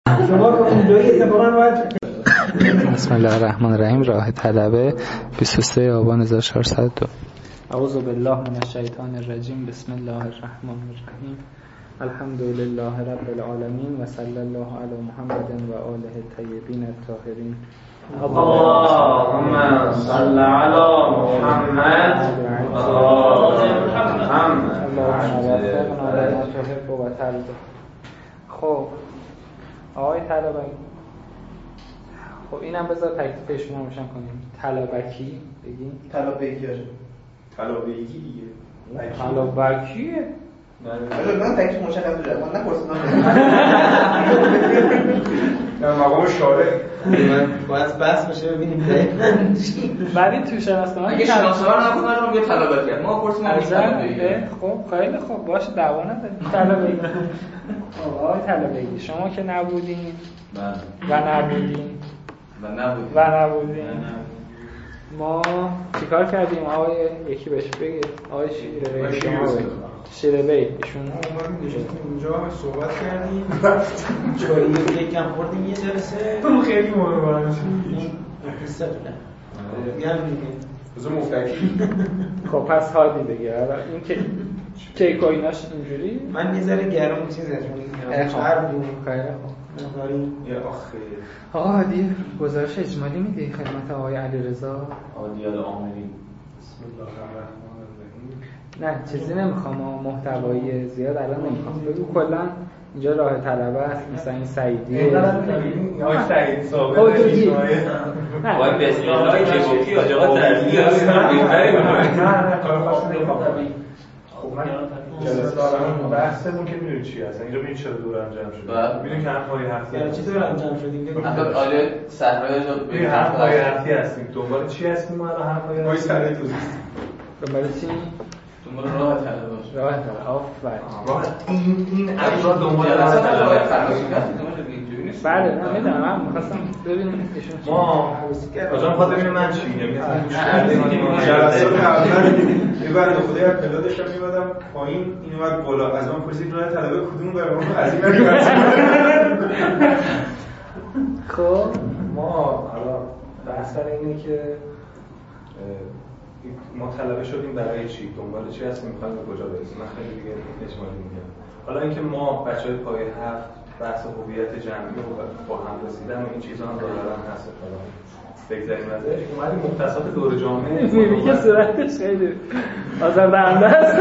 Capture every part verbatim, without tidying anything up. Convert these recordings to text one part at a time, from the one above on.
شما که اونجایی اتفاقا باید. بسم الله الرحمن الرحیم. راه طلبه بیست و سوم آبان هزار و چهارصد و دو. اعوذ بالله من الشیطان الرجیم. بسم الله الرحمن الرحیم. الحمد لله رب العالمین و صلی الله علی محمد و آله الطیبین الطاهرین. اللهم صل علی محمد و آل محمد. اللهم وفقنا لما تحب و ترضی. خب آقای طلبکی، خب اینم بذار تکلیفشون هم روشن کنیم. طلبکی بگیم. طلبکی هست. طلبکی دیگه. طلبکیه. آره من تکلیف مشخص بشه. من نپرسیدم. نه مقام شارع. باید بحث بشه ببینیم دقیقاً چی. ولی تو شناسنامه اگه شناسنامه نبود من میگم طلبکی. ما پرسیدیم ازن. خب خیلی خوب باشه، دعوا نداریم. طلبکی. آقای طلبکی شما که نبودین و نبودین و نبودین و نبودین ما چیکار کردیم؟ آقای یکی بهش بگه. آقای شیره شما شیره بی ایشون اونجا هم صحبت کردیم. چایی یکم خوردیم یه جلسه. تو خیلی مهم برام این قصه بوده. میگم دیگه بذار مفتکی. خب پس هادی دیگه. این که کیک و ایناش اینجوری من یه ذره گرم چیزه چون هر دونه خیلی خوب. مقداری یا آخه آقا هادی گزارش اجمالی میدی خدمت آقای علیرضا؟ عادیال آمری. بسم الله الرحمن الرحیم. نه چیزی نمیخوام، محتوایی زیاد الان نمیخوام. بگو کلا اینجا راه طلبه است، مثلا این سعیدی آقای سعید ثابت خودجوری. باید بسم الله جبوتی آقا تربیتی هستن بهتره. نه کار خاصی نمیخوام. خب من جلسه دارم بحثمون که میدونی چی هست. اینجا ببین چرا دور هم جمع شدیم. میدونی که هم پای هفته یعنی چی دور هم جمع شدیم؟ اصلا آله صحرای رو ببین هم پای هفته هستیم. دنبال چی هستیم ما الان؟ هم پای وای سر تو دنبال چی؟ دنبال راه طلبه باشه. راه طلبه. آفرین. راه این این افراد دنبال راه طلبه فرمایشات اینجوری نیست. بله من میدونم. من می‌خواستم ببینیم ایشون ما آجا می‌خواد ببینه من چی میگم. مثلا جلسات اول یه بار به خدای اطلاع داشتم می‌مدم پایین این اومد بالا. از من پرسید راه طلبه کدوم برام از این میاد. خب ما حالا بحث سر اینه که ما طلبه شدیم برای چی؟ دنبال چی هستیم؟ می‌خوایم به کجا برسیم؟ من خیلی دیگه اجمالی میگم. حالا اینکه ما بچه‌های پایه هفت بحث هویت جمعی و با هم رسیدن و این چیزا هم دارن هست. حالا بگذاریم ازش. اومدیم مختصات دور جامعه می‌بینی که صورتش خیلی آزاردهنده است.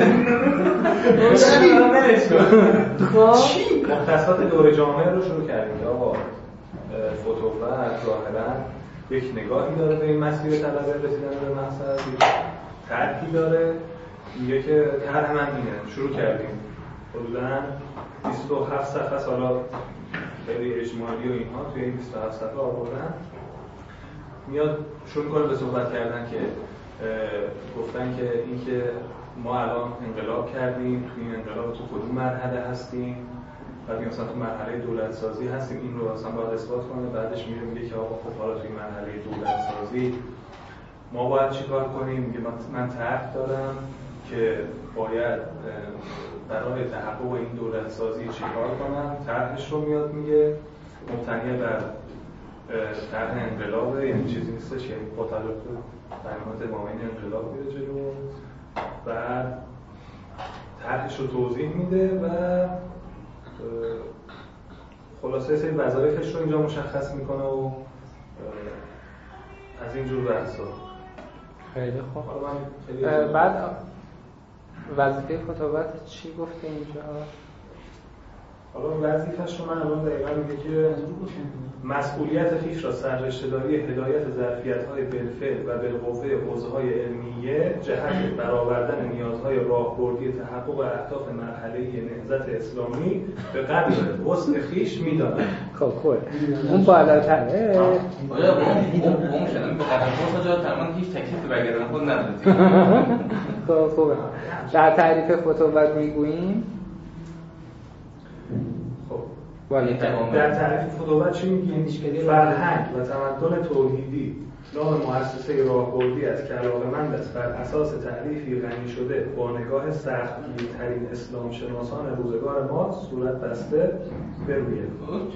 خب مختصات دور جامعه رو شروع کردیم که آقا فوتوفر ظاهراً یک نگاهی داره به این مسیر طلبه رسیدن به مقصد، یک طرحی داره، میگه که طرح من اینه. شروع کردیم حدوداً بیست و هفت صفحه سالا خیلی اجمالی و اینها توی این بیست و هفت صفحه آوردن. میاد شروع کنه به صحبت کردن که گفتن که اینکه ما الان انقلاب کردیم، توی این انقلاب تو کدوم مرحله هستیم، بعد مثلا تو مرحله دولت سازی هستیم، این رو اصلا باید اثبات کنه. بعدش میره میگه که آقا خب حالا توی مرحله دولت سازی ما باید چیکار کنیم؟ میگه من طرح دارم که باید برای تحقق این دولت سازی چیکار کنم. طرحش رو میاد میگه مبتنی بر طرح انقلابه، یعنی چیزی نیستش، یعنی با تعلق به بیانات مامین انقلاب میره جلو. بعد طرحش رو توضیح میده و خلاصه سری وظایفش رو اینجا مشخص میکنه و از اینجور بحثا. خیلی خوب. خیلی بعد وظیفه خطابت چی گفته اینجا؟ حالا وظیفه‌ش رو من الان دقیقاً میگه که مسئولیت خویش را سررشته‌داری هدایت ظرفیت‌های بالفعل و بالقوه حوزه‌های علمیه جهت برآوردن نیازهای راهبردی تحقق اهداف مرحله نهضت اسلامی به قدر وسع خویش می‌داند. خب خوبه. اون بالاتره. آیا اون شدن به قدر وسع جا تمام هیچ تکلیف برگردن خود نداره. خب خوبه. در تعریف فتووت میگوییم ولی در تعریف فتووت چی میگیم؟ فرهنگ و تمدن توحیدی نام مؤسسه راهبردی است که علاقه‌مند است بر اساس تعریفی غنی شده با نگاه سختگیرترین اسلام شناسان روزگار ما صورت بسته بروید.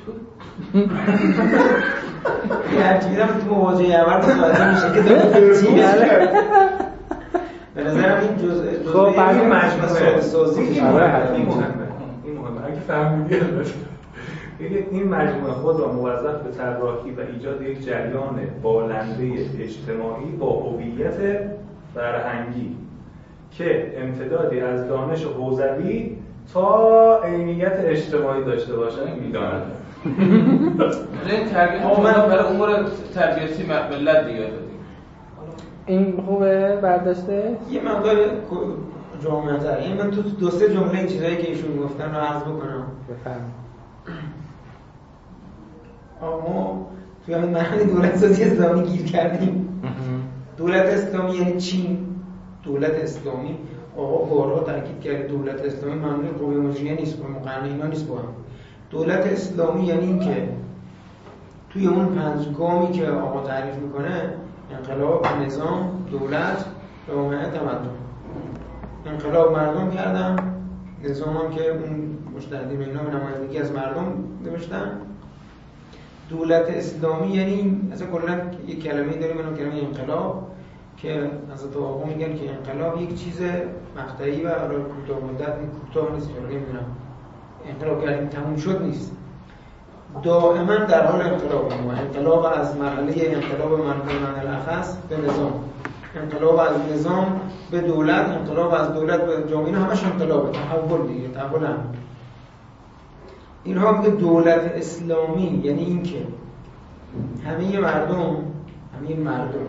یه چیزی هم تو مواجهه اول متوجه میشه که داره چی میشه. به نظرم این جزء خب بعد مجموعه سازی این مهمه این مهمه اگه فهمیدی البته این مجموعه خود را موظف به طراحی و ایجاد یک جریان بالنده اجتماعی با هویت فرهنگی که امتدادی از دانش حوزوی تا عینیت اجتماعی داشته باشد می‌داند. این تربیت ما برای امور تربیتی ملت دیگه دادیم. این خوبه برداشته؟ یه مقدار جامعه تر. یعنی من تو دو سه جمله این چیزایی که ایشون گفتن رو عرض بکنم. بفرمایید. ما توی همین مرحله دولت سازی اسلامی گیر کردیم. دولت اسلامی یعنی چی؟ دولت اسلامی آقا بارها تاکید کرد دولت اسلامی معنی قوه مجریه نیست، با مقرنه اینا نیست با هم. دولت اسلامی یعنی این که توی اون پنج گامی که آقا تعریف میکنه انقلاب، نظام، دولت، جامعه، تمدن. انقلاب مردم کردن، نظام هم که اون مستهدی اینا به نمایندگی از مردم نوشتن. دولت اسلامی یعنی اصلا کلا یک کلمه داریم به نام کلمه انقلاب که حضرت آقا میگن که انقلاب یک چیز مقطعی و کوتاه مدت کوتاه نیست، چرا نمیدونم انقلاب کردیم تموم شد نیست، دائما در حال انقلاب. ما انقلاب از مرحله انقلاب مردم الاخص به نظام، انقلاب از نظام به دولت، انقلاب از دولت به جامعه، اینا همش انقلابه، تحول دیگه، تحول هم. اینها میگه دولت اسلامی یعنی این که همه مردم همه مردم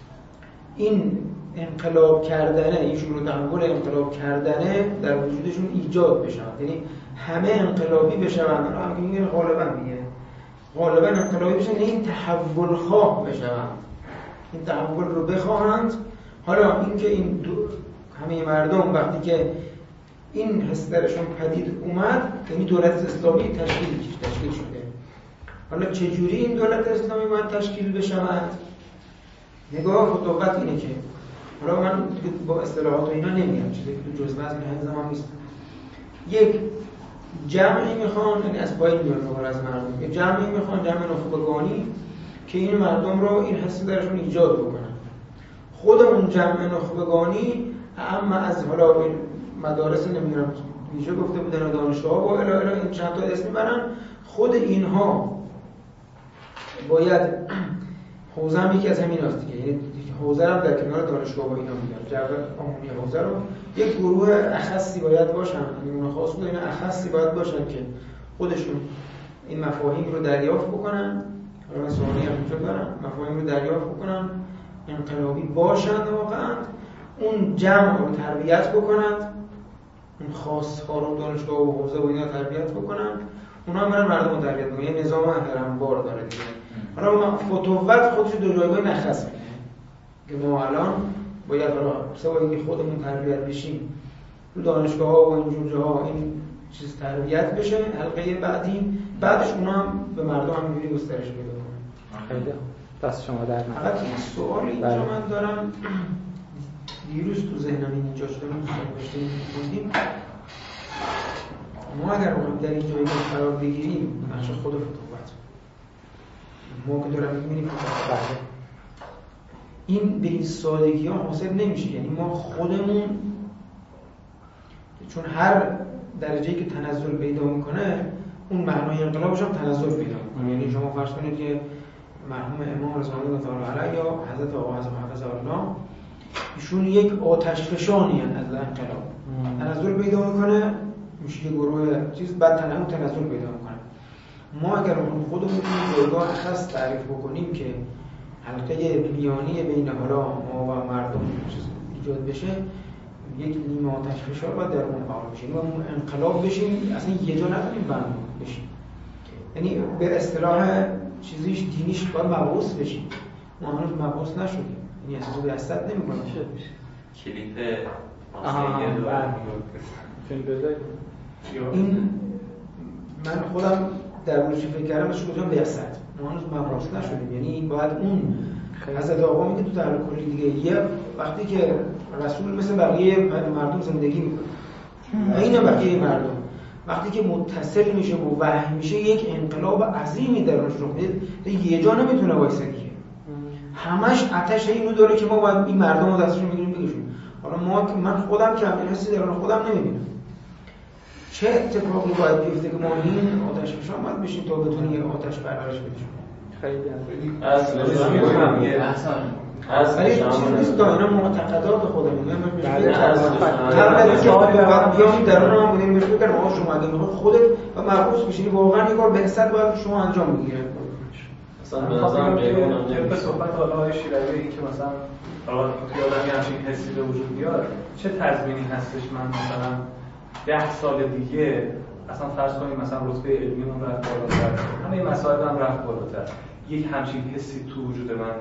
این انقلاب کردنه، این شروع تحول انقلاب کردنه در وجودشون ایجاد بشه، یعنی همه انقلابی بشوند. هم که میگن غالبا میگه غالبا انقلابی بشن، یعنی این تحول خواه بشوند، این تحول رو بخواهند. حالا این که این دو همه مردم وقتی که این حس درشون پدید اومد، یعنی دولت اسلامی تشکیل تشکیل شده. حالا چجوری این دولت اسلامی باید تشکیل بشود؟ نگاه فتووت اینه که حالا من با اصطلاحات و اینا نمیگم، چیزی که تو جزوه از این حفظ ما نیست. یک جمعی میخوان، یعنی از پایین میان از مردم، یک جمعی میخوان، جمع نخبگانی که این مردم رو این حس درشون ایجاد بکنن. خود اون جمع نخبگانی اما از حالا مدارس نمیدونم ویژه گفته بودن و دانشگاه و الی الی این چند تا اسم برن، خود اینها باید حوزه هم یکی از همین هست دیگه، یعنی حوزه هم در کنار دانشگاه و اینا میگن، جو عمومی حوزه رو یک گروه اخصی باید باشن، یعنی اون خاص بود اینا اخصی باید باشن که خودشون این مفاهیم رو دریافت بکنن. حالا من سوالی هم اینجا دارم، مفاهیم رو دریافت بکنن، انقلابی باشن واقعا، اون جمع رو تربیت بکنند، اون خاص ها رو دانشگاه و حوزه و اینا تربیت بکنن، اونا هم برن مردم رو تربیت بکنن. یه نظام هرمبار داره دیگه. حالا ما فتووت خودش دو جایگاه نخص میده که ما الان باید حالا سوای اینکه خودمون تربیت بشیم تو دانشگاه ها و این جاها این چیز تربیت بشه، حلقه بعدی بعدش اونا هم به مردم همینجوری گسترش پیدا کنن. خیلی دست شما در نکنه. فقط این سوالی اینجا من دارم، دیروز تو ذهنم اینجا شده من داشتیم خوندیم، ما اگر در این جایگاه قرار بگیریم نقش خود فتووت ما که دارم می‌بینیم این به این سادگی ها حاصل نمیشه. یعنی ما خودمون چون هر درجه‌ای که تنزل پیدا میکنه اون معنای انقلابش هم تنزل پیدا میکنه. یعنی شما فرض کنید که مرحوم امام رضا الله تعالی علیه یا حضرت آقا حضرت حافظ الله ایشون یک آتش فشانی هستند از انقلاب تنزل پیدا میکنه، میشه یه گروه چیز بعد تنها تنزل پیدا میکنه. ما اگر خودمون این جایگاه خاص تعریف بکنیم که حلقه میانی بین حالا ما و مردم چیز ایجاد بشه، یک نیمه آتش فشار باید در اون فعال بشه و انقلاب بشیم، اصلا یه جا نتونیم بند بشیم. یعنی به اصطلاح چیزیش دینیش باید مبعوث بشیم. ما هنوز مبعوث نشدیم، یعنی اصلا به اصد نمی کنیم. کلیپ آهان این من خودم در موردش فکر کردم مثل گفتم بعثت ما هنوز مبعوث نشدیم، یعنی باید اون حضرت آقا میگه تو تعریف کلی دیگه یه وقتی که رسول مثل بقیه مردم زندگی میکنه عین بقیه مردم، وقتی که متصل میشه و وحی میشه یک انقلاب عظیمی درونش رخ میده، یه جا نمیتونه وایسه دیگه، همش آتش اینو داره که ما باید این مردم رو دستشون میگیریم بگیریم. حالا ما من خودم که همین حسی درون خودم نمیبینم چه اتفاقی باید بیفته که ما این آتش فشان باید بشیم تا بتونیم یه آتش پرورش بدیم. خیلی اصلا میگم یه احسان ولی چیز نیست تا اینا معتقدات خودمون میگم من بله هر که باید بیام درون ما بودیم بهش بگم آقا شما اگه میخواد خودت و مربوط بشی واقعا یه کار بعثت باید شما انجام بگیرید. مثلا مثلا به صحبت حالا شیرازی این که مثلا حالا توی آدمی همچین حسی به وجود بیاد چه تضمینی هستش من مثلا ده سال دیگه اصلا فرض کنیم مثلا رتبه علمیمون رفت بالاتر، همه مسائل هم رفت بالاتر، یک همچین حسی تو وجود من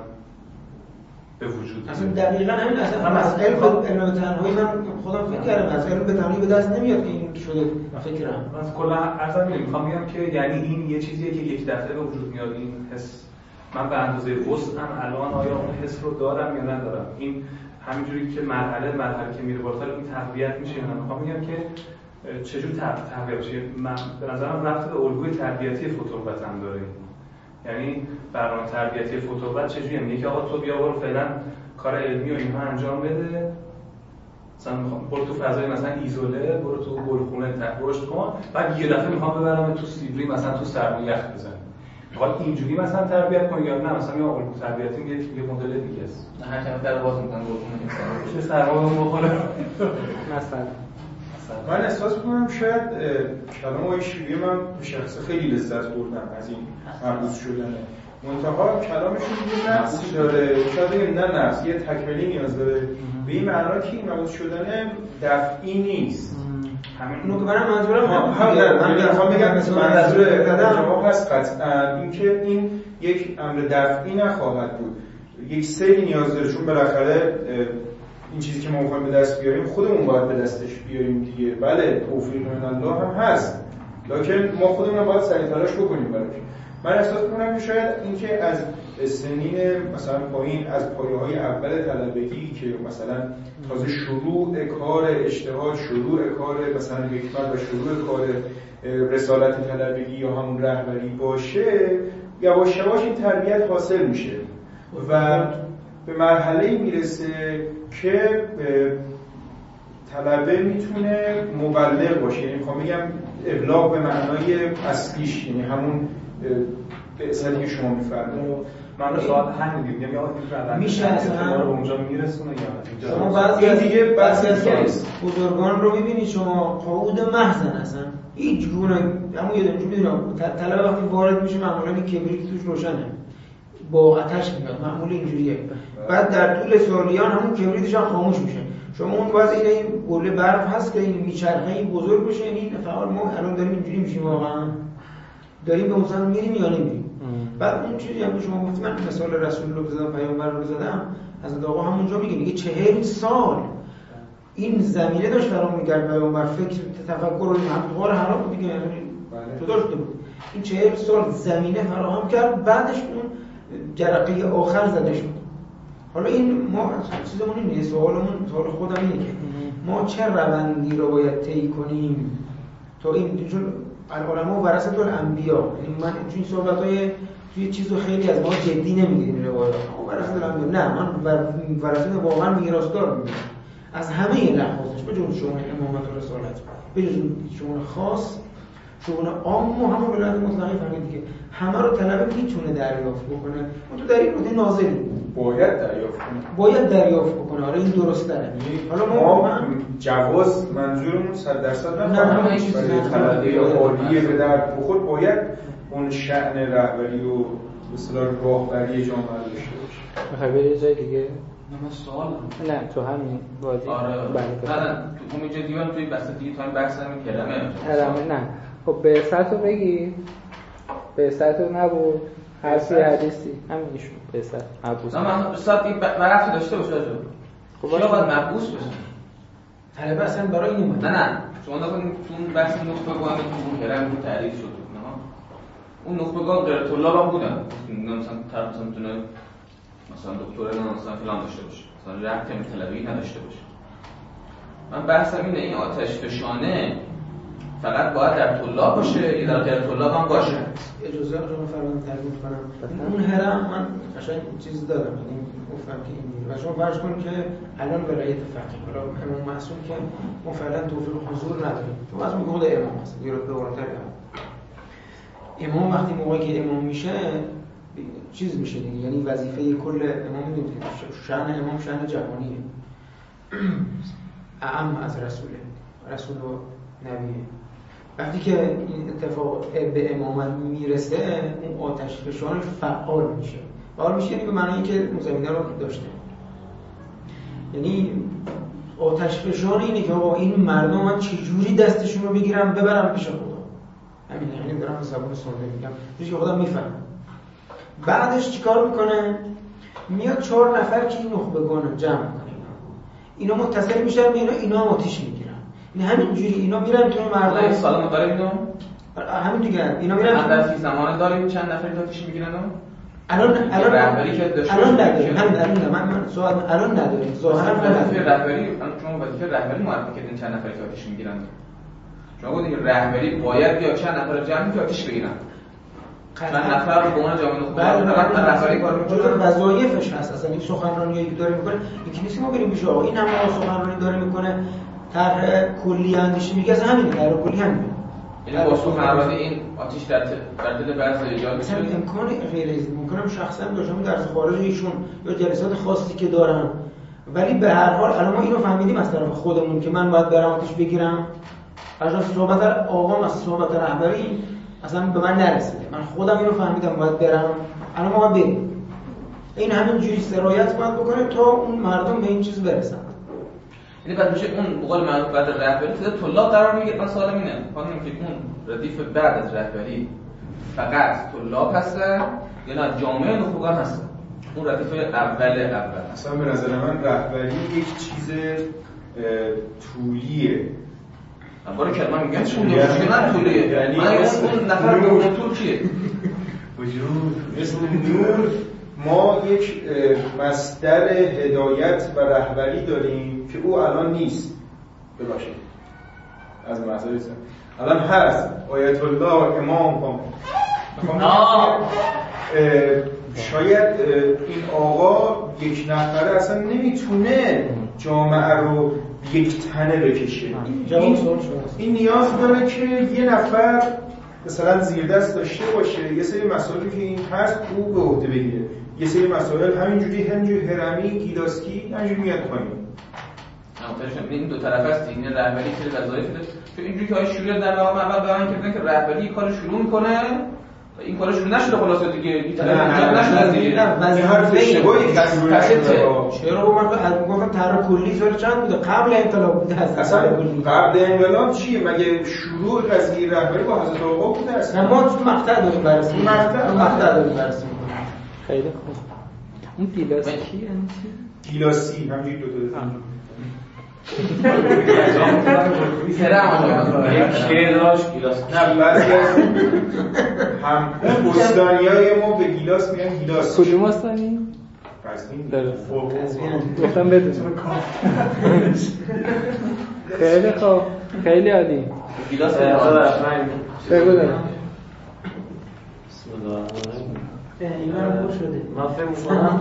به وجود اصلا دقیقاً همین اصلا مسئله علم تنهایی من خودم فکر کردم از علم به تنهایی به دست نمیاد که این شده فکرم من کلا عرضم می‌کنم میخوام بگم که یعنی این یه چیزیه که یک دفعه به وجود میاد این حس، من به اندازه وسعم الان آیا اون حس رو دارم یا ندارم، این همینجوری که مرحله مرحله که میره بالاتر این تقویت میشه. من میخوام بگم که چجور تقویت بشه، من به نظرم رفت به الگوی تربیتی فتوحات هم داره، یعنی برنامه تربیتی فتوحات چجوریه، میگه که آقا تو بیا برو فعلا کار علمی و اینها انجام بده، مثلا میخوام برو تو فضای مثلا ایزوله، برو تو گلخونه رشد کن، بعد یه دفعه میخوام ببرم تو سیبری مثلا تو سرما یخ بزنم. حالا اینجوری مثلا تربیت کنی یا نه مثلا یا الگو تربیتی یه یه مدل دیگه است. نه هر چقدر در باز میکنن گلخونه چه سرما بخوره مثلا من احساس می‌کنم شاید کلام آقای شیری من به شخص خیلی لذت بردم از این مبعوث شدنه، منتها کلامشون یه نقصی داره، شاید نه نقص، یه تکمیلی نیاز داره به این معنا که این مبعوث شدن دفعی نیست. همین اونو که منم منظورم هم من میخوام بگم منظور جواب هست قطعا اینکه این یک امر دفعی نخواهد بود، یک سری نیاز داره، چون بالاخره این چیزی که ما می‌خوایم به دست بیاریم خودمون باید به دستش بیاریم دیگه. بله توفیق من الله هم هست، لکن ما خودمون باید سعی تلاش بکنیم براش. من احساس می‌کنم که شاید اینکه از سنین مثلا پایین، از پایه‌های اول طلبگی که مثلا تازه شروع کار اجتهاد، شروع کار مثلا حکمت و شروع کار رسالت طلبگی یا همون رهبری باشه، یواش یواش این تربیت حاصل میشه و به مرحله‌ای میرسه که طلبه میتونه مبلغ باشه، یعنی میخوام بگم ابلاغ به معنای اصلیش، یعنی همون بعثتی که شما میفرمایید. من رو سوال حل میدیم، یعنی آقا این میشه اصلا رو اونجا میرسونه یا شما بعضی از دیگه بعضی از بزرگان رو میبینید شما قعود محضن اصلا هیچ گونه همون یه دونه میدونم طلبه وقتی وارد میشه معمولا این کبریت توش روشنه با آتش میاد، معمولا اینجوریه، بعد در طول سالیان همون کبریتش هم خاموش میشه. شما اون باز این این گله برف هست که این میچرخه این بزرگ بشه، این فعال ما الان داریم اینجوری میشیم، واقعا داریم به مثلا میریم یا نمیریم. بعد اون چیزی هم که شما گفتید، من مثال رسول الله بزدم، پیامبر رو بزدم، از آقا همونجا میگه میگه چهل سال این زمینه داشت فرام میگرد، پیامبر فکر تفکر رو هم غار حرام بود دیگه، تو داشته بود این چهل سال زمینه فراهم کرد، بعدش اون جرقه آخر زده شد. حالا این ما چیزمون اینه، سوالمون سوال خودم اینه که ما چه روندی رو باید طی کنیم تا این، چون العلماء ورثه الانبیا، یعنی من چون این صحبت‌های توی چیزو خیلی از ما جدی نمیگیریم روایات، ما ورثه الانبیا نه، من ورثه واقعا میراثدار میگم از همه لحاظش، به جز شما امامت و رسالت، به جز شما خاص، شما عام و همون ولایت مطلقه فهمید که همه رو طلبه میتونه دریافت بکنه، ما تو در این نقطه ناظری باید دریافت کنه، باید دریافت بکنه. آره این درست داره. حالا ما, ما جواز منظورمون صد درصد نه نه این چیزی برای طلبه یا عالیه به در بخور باید اون شأن رهبری و به اصطلاح راهبری جامعه داشته باشه. میخوای بری جای دیگه؟ نه من سوال نه تو همین وادی. آره بله نه تو همینجا دیوان توی بحث دیگه تو همین بحث همین کلمه کلمه نه. خب بعثت رو بگی، بعثت رو نبود حرفی حدیثی همین ایشون بعثت مبعوث. نه من بعثت این برعکس داشته باشه راجع خب چرا باید مبعوث بشه؟ طلبه اصلا برای این اومد. نه نه شما نکنید تو اون بحث نطفه با همین تو اون کلمه رو تعریف شد نه اون نخبگان غیر طلاب هم بودن، مثلا طرف مثلا میتونه مثلا دکترا مثلا فلان داشته باشه، مثلا ربط طلبی نداشته باشه. من بحثم اینه این آتش فشانه فقط باید در طلاب باشه یا در غیر طلاب هم باشه؟ اجازه رو فرمان تربیت کنم. اون هرم من قشنگ چیز دادم، یعنی گفتم که این و شما فرض کنید که الان ولایت فقیه حالا امام معصوم که ما فعلا توفیق حضور نداریم، تو از میگه خود امام هست یه رتبه بالاتر امام. امام وقتی موقعی که امام میشه چیز میشه دیگه، یعنی وظیفه کل امام میدونید شأن امام شأن جهانیه، اعم از رسوله، رسول و نبیه. وقتی که این اتفاق به امامت میرسه اون آتش فشانش فعال میشه. فعال میشه یعنی به معنی که مزمینه رو داشته، یعنی آتش فشان اینه که آقا این مردم من چجوری دستشون رو بگیرم ببرم پیش خدا. همین یعنی دارم زبان ساده میگم چیزی که خودم میفهمم. بعدش چیکار میکنه؟ میاد چهار نفر که این نخبگان رو جمع کنه، اینا متصل میشن به اینا، اینا هم آتیش میگیرن. این همینجوری اینا میرن تو مردم. سلام داریم اینو؟ همین دیگه اینا میرن. در زمان داریم چند نفری آتیش میگیرن؟ الان الان رهبری که داشته الان نداریم. همین الان من من سوال الان نداریم. ظاهرا وظیفه رهبری چون وظیفه رهبری معرفی کردن چند نفری آتیش میگیرن. شما گفتید رهبری باید یا چند نفر جمع که آتیش بگیرن. چند نفر رو به عنوان جامعه نخبگان فقط رهبری کار می‌کنه. جزء وظایفش هست. اصلا این سخنرانیایی که داره میکنه یکی نیست ما بریم پیش آقا این هم سخنرانی داره میکنه طرح کلی اندیشه میگه اصلا همینه، طرح کلی همینه. یعنی با سخنرانی این آتش در در دل بعضی ایجاد میشه. مثلا امکان غیر از ممکنه شخصا داشتم درس خارج ایشون یا جلسات خاصی که دارن، ولی به هر حال الان ما اینو فهمیدیم از طرف خودمون که من باید برم آتش بگیرم. از صحبت آقا از صحبت رهبری اصلا به من نرسیده، من خودم اینو فهمیدم باید برم. الان ما باید بریم. این همین جوری سرایت باید بکنه تا اون مردم به این چیز برسن. یعنی بعد میشه اون بقول معروف بعد رهبری تو طلاب قرار میگیره. من سوالم اینه خانم که اون ردیف بعد از رهبری فقط طلاب هستن یا نه جامعه نخبگان هستن؟ اون ردیف اول اول اصلا به نظر من رهبری یک چیز طولیه. برای کلمه میگن طولیه نه طولیه، یعنی اون نفر دوم طول کیه؟ وجود اسم نور. ما یک مصدر هدایت و رهبری داریم که او الان نیست. ببخشید از معذرت الان هست آیت الله امام. شاید این آقا یک نفره اصلا نمیتونه جامعه رو یک تنه بکشه. این, این نیاز داره که یه نفر مثلا زیر دست داشته باشه، یه سری مسائلی که این هست او به عهده بگیره، یه سری مسائل همینجوری همینجوری هرمی گیلاسکی همینجوری میاد پایین. همونطورش این دو طرف است. این رهبری که وظایف داره، چون اینجوری که های شروع در مقام اول بیان کردن که رهبری کار شروع میکنه و این کار شروع نشده خلاصه دیگه این طرف انجام نشده دیگه. نه حرف اشتباهی که چرا با من گفتم طرح کلی سال چند بوده؟ قبل انقلاب بوده. اصلا قبل انقلاب چیه؟ مگه شروع قضیه رهبری با حضرت آقا بوده اصلا؟ ما تو مقطع داریم بررسی مقطع مقطع داریم بررسی می‌کنیم. خیلی خوب. اون گیلاسی کی یعنی چی؟ گیلاسی همینجوری دو تا نه بعضی از هم بستانیای ما به گیلاس میگن گیلاس. کدوم استانی؟ قزوین. درست. گفتم بدونم. خیلی خوب. خیلی عالی. گیلاس بگو دارم. بسم الله. اینا خوش شده. من فکر می‌کنم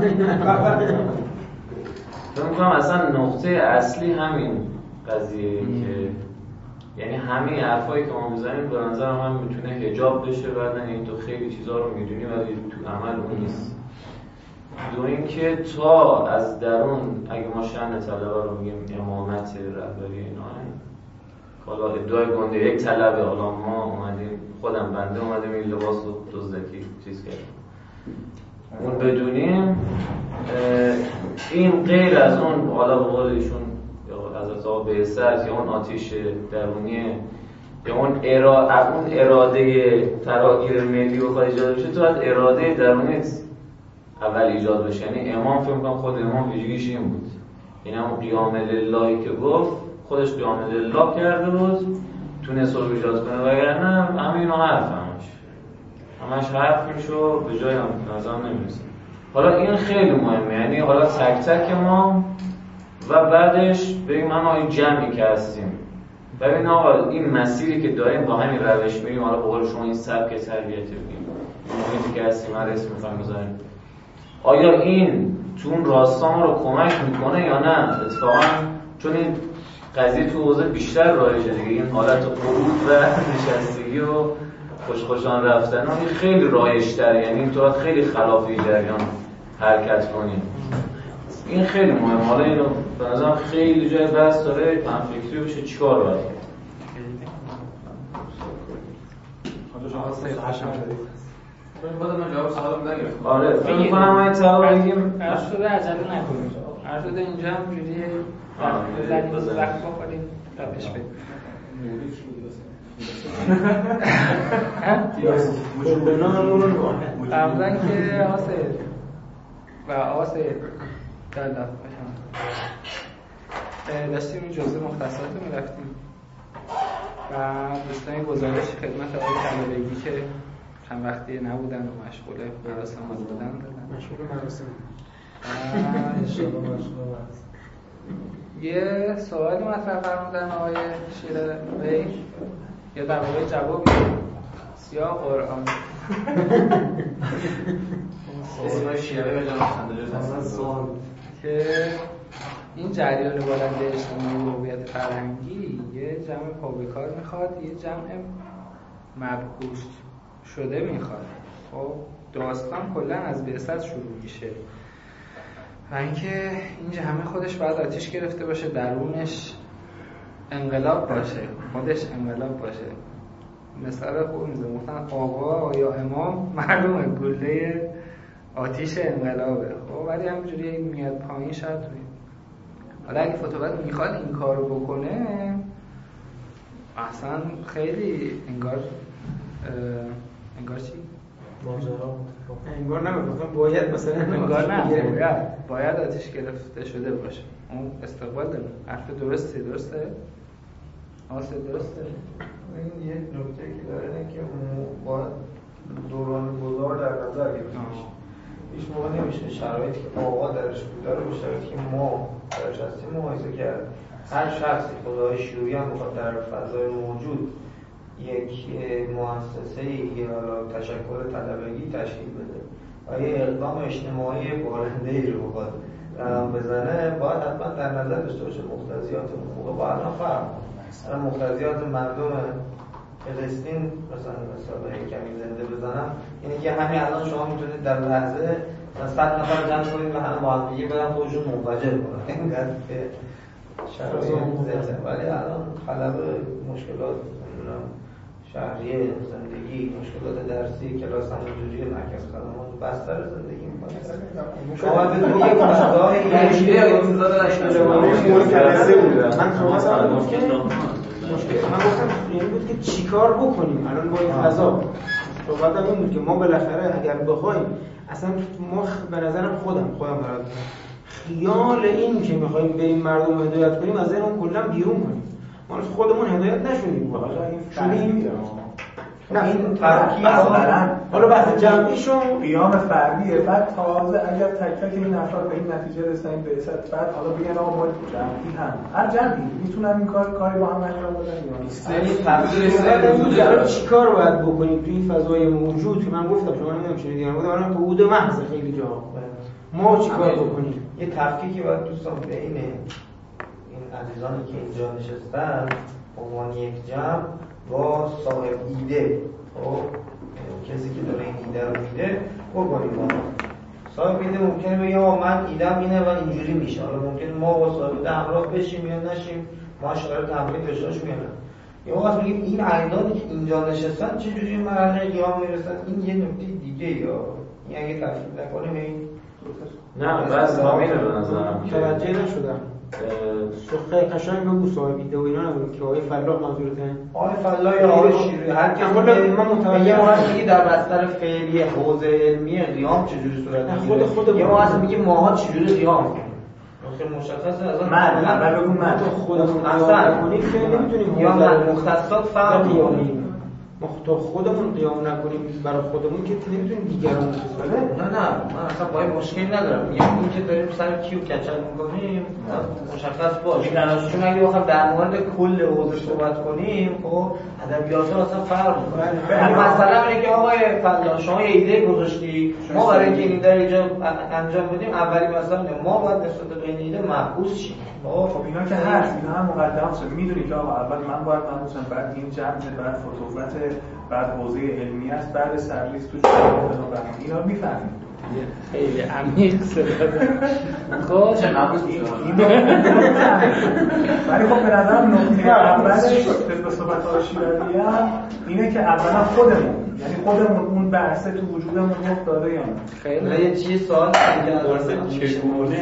فکر می‌کنم اصلا نقطه اصلی همین قضیه که یعنی همین حرفایی که ما میزنیم به نظر من میتونه حجاب بشه. بعدن این تو خیلی چیزا رو میدونی ولی تو عمل اون نیست. دو اینکه تا از درون اگه ما شأن طلبه رو میگیم امامت رهبری اینا حالا ادعای گنده یک طلبه، حالا ما اومدیم خودم بنده اومدیم این لباس رو دزدکی چیز کردیم اون بدونیم این غیر از اون حالا به قول ایشون یا حضرت آقا بعثت یا اون آتش درونیه یا اون اراده اون اراده تراگیر ملی و خواهد ایجاد بشه، تو از اراده درونیت اول ایجاد بشه. یعنی امام فکر می‌کنم خود امام ویژگیش این بود، یعنی همون قیام لله که گفت خودش قیام لله کرده بود تونست رو ایجاد کنه، وگرنه همه اینا حرف همش همش حرف میشو به جای هم نظام نمیرسه. حالا این خیلی مهمه، یعنی حالا تک تک ما و بعدش ببین ما این جمعی که هستیم ببین آقا این مسیری که داریم با همین روش میریم، حالا به قول شما این سبک تربیتی بگیم محیطی که هستیم هر اسم میخوایم بذاریم، آیا این تو اون راستا ما رو کمک میکنه یا نه؟ اتفاقا چون این قضیه تو حوزه بیشتر رایجه دیگه، این حالت قعود و نشستگی و خوشخوشان رفتن این خیلی رایج‌تره، یعنی تو خیلی خلاف جریان حرکت کنی. این خیلی مهمه. حالا اینو به نظرم خیلی جای بحث داره، هم فکری بشه چیکار باید کرد. حالا شما سه خشم شدید. بعد من جواب سوالم نگرفتم. آره فکر می‌کنم ما اطلاع بگیم عرض شده عجله نکنیم. عرض شده اینجا هم جوریه بزنیم وقت بخوریم قبلش بدیم. قبلا که آسه و آسه دادا داشتیم این جزء مختصرات رو میرفتیم و دوستانی گزارش خدمت آقای طلبگی که چند وقتی نبودن و مشغول مراسم بودن دادن. مشغول مراسم یه سوالی مطرح فرمودن آقای شیره بی یا در واقع جوابی یا قرآن اسم شیره بجام خنده سوال که این جریان بلند اجتماعی و هویت فرهنگی یه جمع پابکار میخواد، یه جمع مبعوث شده میخواد. خب داستان کلا از بعثت شروع میشه و اینکه این جمع خودش باید آتیش گرفته باشه، درونش انقلاب باشه، خودش انقلاب باشه. مثلا خوب میزه گفتن آقا یا امام معلومه گله آتیش انقلابه. خب ولی همینجوری میاد پایین شد. حالا اگه فتوبت میخواد این کارو بکنه اصلا خیلی انگار انگار چی؟ ماجرا انگار نمیگفتم باید مثلا انگار نه باید باید آتیش گرفته شده باشه. اون استقبال داره. حرف درسته درسته؟ آسه درسته؟ این یه نکته که داره اینه که با دوران گذار در نظر گرفته میشه. هیچ موقع نمیشه شرایطی که آقا درش بود داره با شرایطی که ما درش هستیم مقایسه کرد. هر شخصی خدای شیوعیان بخواد در فضای موجود یک مؤسسه یا تشکل طلبگی تشکیل بده و یه اقدام اجتماعی بارنده‌ای رو بخواد بزنه، باید حتما در نظر داشته باشه مقتضیات اون موقع با الان فرق کنه. مقتضیات مردم فلسطین مثلا مثلا کمی زنده بزنم اینه که همین الان شما میتونید در لحظه صد نفر جمع کنید و همه با هم دیگه بدن خودشون منفجر کنن. اینقدر که شرایط زنده، ولی الان خلب مشکلات شهریه زندگی، مشکلات درسی، کلاس همونجوری مرکز خدمات بستر زندگی میکنه. شما بدون یک فضای رشیده اقتصاد رشیده من صحبت مشکل من گفتم این بود که چیکار بکنیم الان با این فضا. صحبتم این بود که ما بالاخره اگر بخوایم اصلا ما به نظرم خودم خودم برات خیال این که میخوایم بریم مردم رو هدایت کنیم از ذهنمون کلا بیرون کنیم. ما خودمون هدایت نشونیم. حالا این شونیم نه این ترکیب حالا بحث جمعیشون قیام فردیه. بعد تازه اگر تک تک این افراد به این نتیجه رسیدن برسد بعد حالا بگن آقا ما جمعی هم هر جمعی میتونن این کار کاری با هم انجام بدن یا یعنی تفسیر چیکار باید بکنیم تو این فضای موجود که من گفتم شما نمیدونم چه دیگه بودم الان قعود محض خیلی جا ما چیکار بکنیم. یه تفکیکی باید دوستان بین این عزیزانی که اینجا نشستن به عنوان یک جمع با صاحب ایده خب کسی که داره این ایده رو میده بکنیم. ما صاحب ایده ممکنه بگه آقا من ایدم اینه و اینجوری میشه. حالا ممکنه ما با صاحب ایده همراه بشیم یا نشیم، ما شرایط تمرین داشته باشیم یا نه. یا وقت میگیم این عیدانی که اینجا نشستن چه جوری مرحله قیام میرسن، این یه نکته دیگه یا این اگه تفکیک نکنیم این نه بس همینه به نظرم توجه نشدم. تو قشنگ بگو صاحب ایده و اینا نبود که آقای فلاح منظورته؟ آقای فلاح یا آقای شیری هر کی خود من متوجه میگه در بستر فعلی حوزه علمی قیام چجوری صورت میگیره. خود خود یه ما اصلا میگه ماها چجوری قیام کنیم. خیلی مشخصه از اون من من بگم من خودمون اصلا کنیم که نمیتونیم یا نه مختصات فرق می‌کنه. ما تا خودمون قیام نکنیم برای خودمون که نمیتونیم دیگران چیز بده. نه نه من اصلا با این مشکلی ندارم. یعنی این که داریم سر کیو کچل می‌کنیم مشخص باشه. چون اگه بخوام در مورد کل حوزه صحبت کنیم خب ادبیات اصلا فرق می‌کنه. مثلا اینه که آقای فضل شما یه ایده گذاشتی ما برای اینکه این ایده رو اینجا انجام بدیم اولی مثلا ما باید نسبت به این ایده محفوظ شیم. خب اینا که هست، اینا هم مقدمه است. میدونی که آقا اول من باید محفوظم، بعد این جمع، بعد فوتوفت، بعد حوزه علمی است، بعد سرویس تو بنابراین اینا رو میفهمید. خیلی عمیق سوال. خب چه محفوظ میشه؟ ولی خب به نظرم نکته اولش به صحبت های شیرازی هم اینه که اولا خودمون، یعنی خودمون اون بحث تو وجودمون رخ داده یا نه. خیلی یه چیز سوال دیگه از چگونه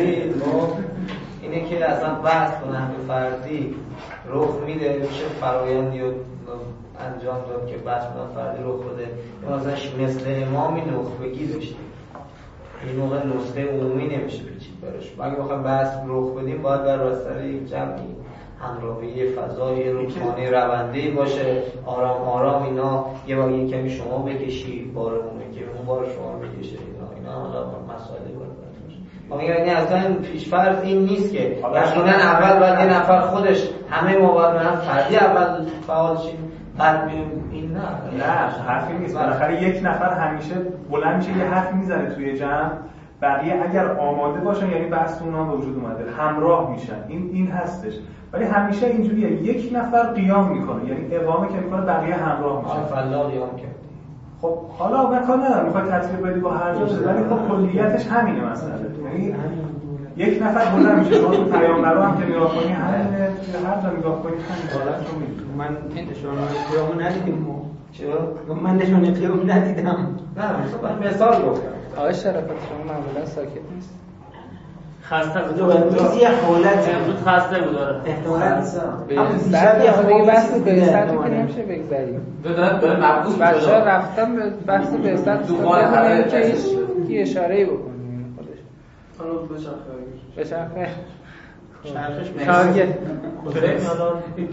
اینه که اصلا بحث کنه همه فردی رخ میده چه فرایندی رو انجام داد که بحث کنه فردی رخ بده یا مثلا مثل امامی نخبگی داشتیم این موقع نسخه عمومی نمیشه پیچید براش. اگه بخوایم بحث رخ بدیم باید بر واسطه یک جمعی همراهی فضای روحانی رونده باشه، آرام آرام اینا یه بار یک کمی شما بکشی بارمون که اون بار شما بکشه اینا اینا حالا مسائلی بود. ما میگم یعنی اصلا پیش‌فرض این نیست که یقینا اول باید یه نفر خودش همه ما باید هم فردی اول فعال شیم بعد میریم این نه نه حرفی نیست. بالاخره یک نفر همیشه بلند میشه یه حرفی میزنه توی جمع، بقیه اگر آماده باشن یعنی بحث اونها به وجود اومده همراه میشن. این این هستش. ولی همیشه اینجوریه یک نفر قیام میکنه یعنی اقامه که میکنه بقیه همراه میشن. فلا قیام کرد. خب حالا من ندارم میخواد تطبیق بدی با هر جا بده ولی خب کلیتش همینه مسئله. یعنی یک نفر بلند میشه. شما تو پیامبرا هم که نگاه کنی همینه، تو هر جا نگاه کنی همین حالت رو میبینی. من نشونه قیامو ندیدم. ما چرا؟ من نشونه قیام ندیدم. نه مثلا مثال گفتم. آقای شرافت شما معمولا ساکت نیست. خسته بود. امروز یه حالت امروز خسته بود داره. احتمالاً به بعد یه دیگه بحث به سطح که نمیشه بگذاریم. داره داره مبعوث میشه. بچه‌ها رفتن به بحث به سطح که که هیچ کی اشاره‌ای بکنیم خودش. حالا بچرخه. بچرخه. شرخش تارگت. خدای میادان هیچ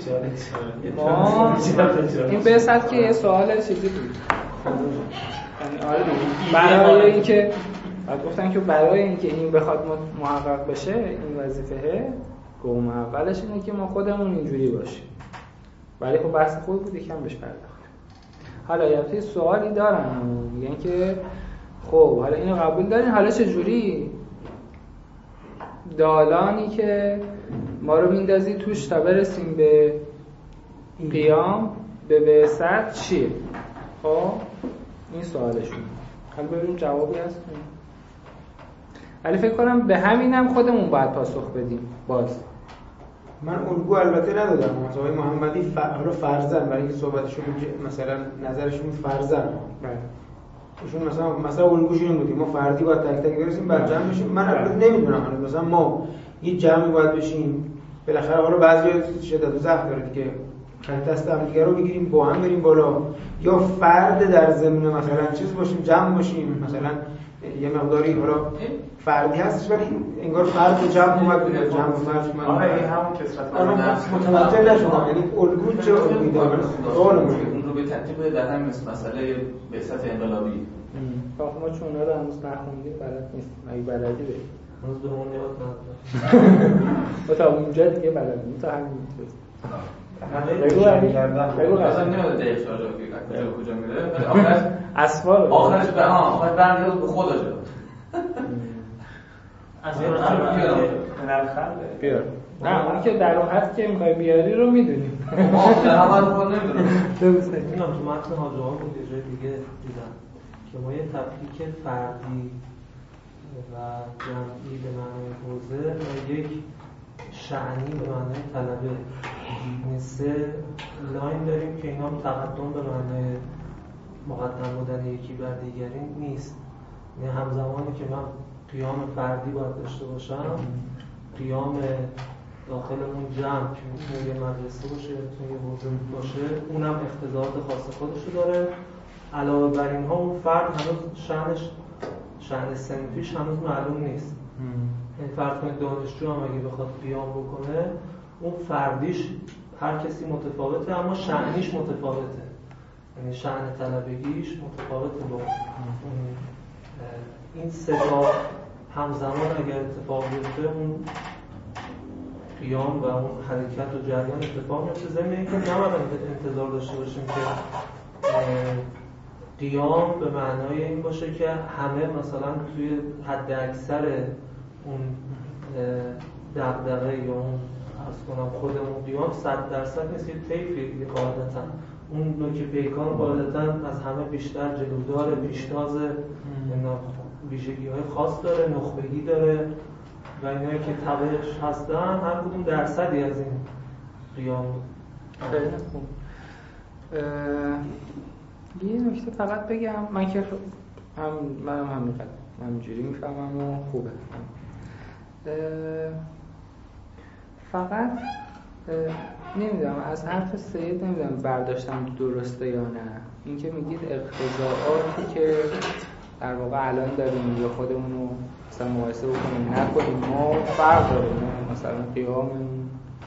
ما این به سطح که یه سوال چیزی بود. یعنی آره برای اینکه بعد گفتن که برای اینکه این بخواد محقق بشه این وظیفه گام اولش اینه که ما خودمون اینجوری باشیم. ولی خب بحث خود بود یکم بهش پرداختیم. حالا یه سوالی دارم میگن که خب حالا اینو قبول دارین حالا چه جوری دالانی که ما رو میندازی توش تا برسیم به قیام به بعثت چیه؟ خب این سوالشون. حالا ببینیم جوابی هست. ولی فکر کنم به همینم خودمون باید پاسخ بدیم. باز من الگو البته ندادم. مثلا آقای محمدی حالا فرضاً برای اینکه صحبتشون مثلا نظرشون فرضاً بله ایشون مثلا مثلا الگوشون این بودیم ما فردی باید تک تک برسیم بعد جمع بشیم. من البته نمیدونم مثلا ما یه جمعی باید بشیم بالاخره حالا بعضی شدت و ضعف داره دیگه دست هم دیگه رو بگیریم با هم بریم بالا یا فرد در ضمن مثلا چیز باشیم جمع باشیم مثلا یه مقداری حالا فردی هستش ولی انگار فرد جمع اومد بده جمع فرد من آره این همون کسرت آره متوجه نشدم یعنی الگو چه الگویی داره سوال اون رو به ترتیب بده در همین مسئله بعثت انقلابی. خب ما چون اونا رو هنوز نخوندیم بلد نیستیم. اگه بلدی بریم هنوز به اون یاد ندارم. تا اونجا دیگه بلدیم تا همین میتونست بگو بگو اصلا نمیاد دقیق شارجا که کجا کجا میره آخرش اسفار آخرش به آن آخرش برمیاد به خدا جا از این رو بیار نه اون که در حد که میخوای بیاری رو میدونیم ما در همه رو نمیدونم اینم تو متن حاج آقا بود یه جای دیگه دیدم که ما یه تفکیک فردی و جمعی به معنای حوزه و یک شأنی به معنای طلبه این سه لاین داریم که اینا تقدم به معنای مقدم بودن یکی بر دیگری نیست. یعنی همزمانی که من قیام فردی باید داشته باشم قیام داخل اون جمع که میتونه یه مدرسه باشه میتونه یه حوزه باشه اونم اقتضاعات خاص خودشو داره. علاوه بر اینها اون فرد هنوز شأنش شأن صنفیش هنوز معلوم نیست. یعنی فرض کنید دانشجو هم اگه بخواد قیام بکنه اون فردیش هر کسی متفاوته اما شأنیش متفاوته. یعنی شأن طلبگیش متفاوت با این سه تا همزمان اگر اتفاق بیفته اون قیام و اون حرکت و جریان اتفاق میفته. ضمن اینکه نباید انتظار داشته باشیم که قیام به معنای این باشه که همه مثلا توی حد اکثر اون دغدغه یا اون عرض کنم خودمون قیام صد درصد نیست، یه طیفی قاعدتاً اون نوک پیکان قاعدتاً از همه بیشتر جلودار، پیشتاز، ویژگی‌های خاص داره، نخبگی داره و اینایی که تبعش هستن هر کدوم درصدی از این قیام. خیلی خوب. یه نکته فقط بگم، من که هم منم همینقدر همینجوری میفهمم و خوبه. فقط نمیدونم از حرف سید نمیدونم برداشتم درسته یا نه، اینکه میگید اقتضاعاتی که در واقع الان داریم یا خودمون رو مثلا مقایسه بکنیم نکنیم ما فرق داریم، مثلا قیاممون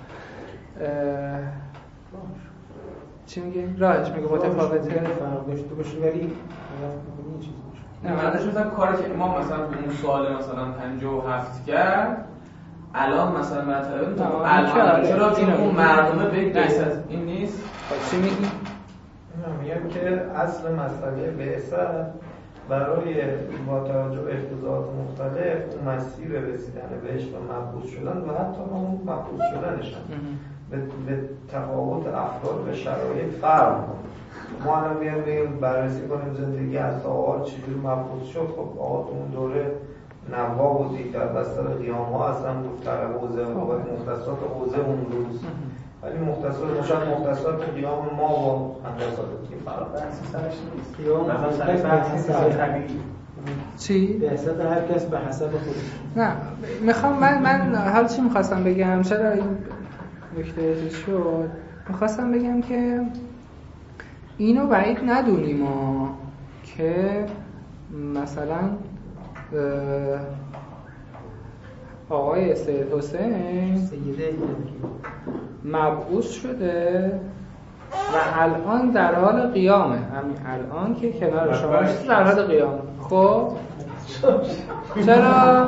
چی میگه؟ راهش میگه متفاوته فرق داشته باشه ولی این چیز باشه. نه منظورش مثلا کاری که ما مثلا به اون سوال مثلا پنجاه و هفت کرد الان مثلا مطلب الان چرا چون اون مردمه به بعثت این نیست؟ چی میگی؟ میگم که اصل مسئله بعثت برای با توجه به اقتضاعات مختلف اون مسیر رسیدن بهش و مبعوث شدن و حتی اون مبعوث شدنش هم به, به تفاوت افراد و شرایط فرق کنه. ما الان میایم بگیم بررسی کنیم زندگی از آقا چجوری مبعوث شد. خب آقا تو اون دوره نوا بودی در بستر قیام ها اصلا بود در حوزه مختصات حوزه اون روز، ولی مختصات مشاهد مختصات قیام ما با اندازات که فرق بحثی سرش نیست. قیام بحثی طبیعی چی؟ بعثت هر کس به حسب خودش. نه میخوام من من حالا چی میخواستم بگم، چرا این نکته شد، میخواستم بگم که اینو بعید ندونیم ما که مثلا آقای سید حسین مبعوث شده و الان در حال قیامه، همین الان که کنار شما در حال قیامه. خب چرا؟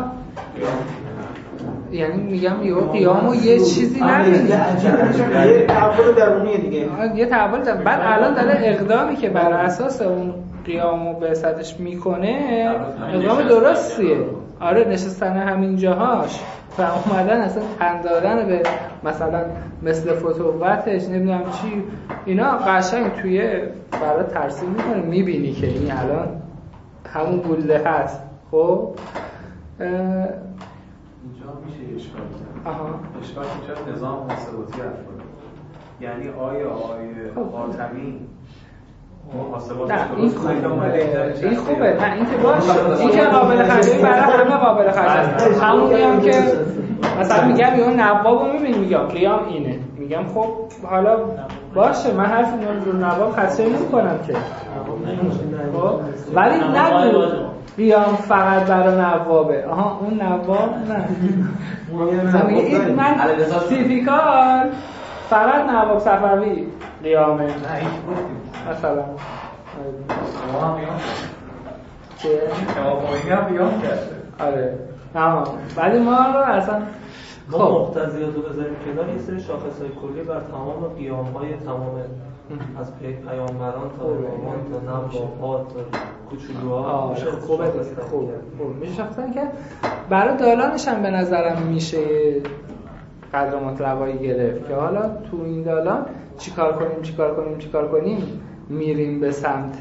یعنی میگم یه قیامو یه چیزی نبینید، یه تحول درونیه دیگه، یه تحول در... بعد الان داره اقدامی که بر اساس اون قیامو به صدش میکنه اقدام درستیه. آره نشستن همین جاهاش و اومدن اصلا تن دادن به مثلا مثل فتووتش نمیدونم چی اینا قشنگ توی برای ترسیم میکنه، میبینی که این الان همون گلده هست. خب اینجا میشه اشکال کرد. اشکال که نظام محاسباتی افراد، یعنی آیا آقای خاتمی محاسبات این خوبه این خوبه نه این که باشه، این که قابل خرجی برای همه قابل خرجی. همون میگم که مثلا میگم اون نوابو میبینی میگم قیام اینه، میگم خب حالا باشه من حرف رو نواب خرجی نمی‌کنم که، ولی نگو قیام فقط برای نوابه. آها اون نواب نه این من تیپیکال فقط نواب صفوی قیامه نه این گفتیم مثلا شما هم قیام چه؟ شما پایینی هم قیام کرده. آره تمام، ولی ما رو اصلا ما مقتضیات رو بذاریم کنار یه سری شاخص‌های کلی بر تمام قیام‌های تمام از پیامبران تا امامان تا نواب‌ها تا کوچولوها میشه خوبه خوبه میشه شخصا که برای دالانش هم به نظرم میشه قدر مطلقایی گرفت که حالا تو این دالان چیکار کنیم چیکار کنیم چیکار کنیم میریم به سمت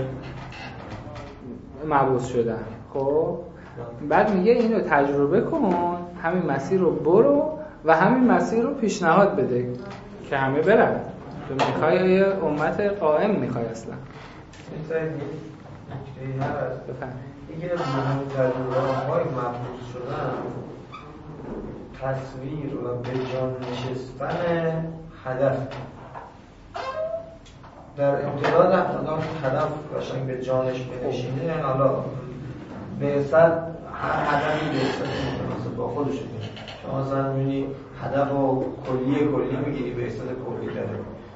مبعوث شدن. خب بعد میگه اینو تجربه کن، همین مسیر رو برو و همین مسیر رو پیشنهاد بده که همه برن. تو میخوای یه امت قائم میخوای اصلا این هست یکی از مهم تجربه‌های مبعوث شدن تصویر و به جان نشستن هدف. در امتداد آدم هدف قشنگ به جانش بنشینه، حالا به صد هر هدفی به صد متناسب با خودش میشه. شما مثلا می‌بینی هدف و کلیه کلی میگیری به صد کلی داره،